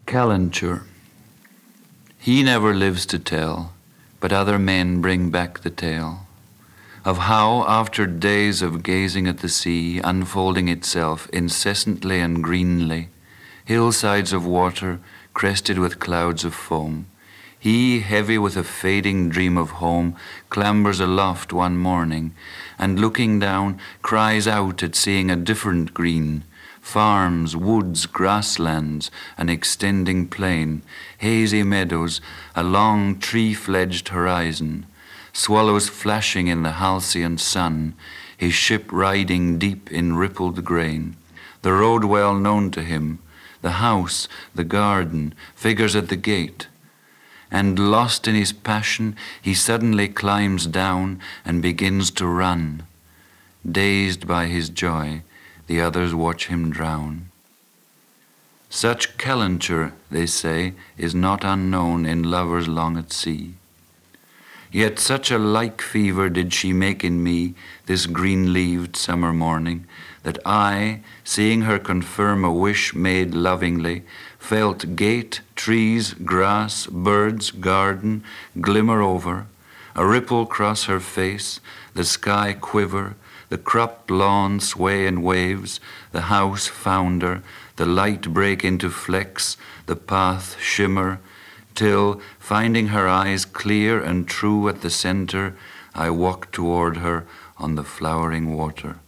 Calenture. He never lives to tell, but other men bring back the tale of how, after days of gazing at the sea unfolding itself incessantly and greenly, hillsides of water crested with clouds of foam, he, heavy with a fading dream of home, clambers aloft one morning, and looking down, cries out at seeing a different green, farms, woods, grasslands, an extending plain, hazy meadows, a long tree-fledged horizon, swallows flashing in the halcyon sun, his ship riding deep in rippled grain, the road well known to him, the house, the garden, figures at the gate. And lost in his passion, he suddenly climbs down and begins to run. Dazed by his joy, the others watch him drown. Such calenture, they say, is not unknown in lovers long at sea. Yet such a like fever did she make in me this green-leaved summer morning, that I, seeing her confirm a wish made lovingly, felt gate, trees, grass, birds, garden glimmer over, a ripple cross her face, the sky quiver, the cropped lawn sway in waves, the house founder, the light break into flecks, the path shimmer, till, finding her eyes clear and true at the center, I walked toward her on the flowering water.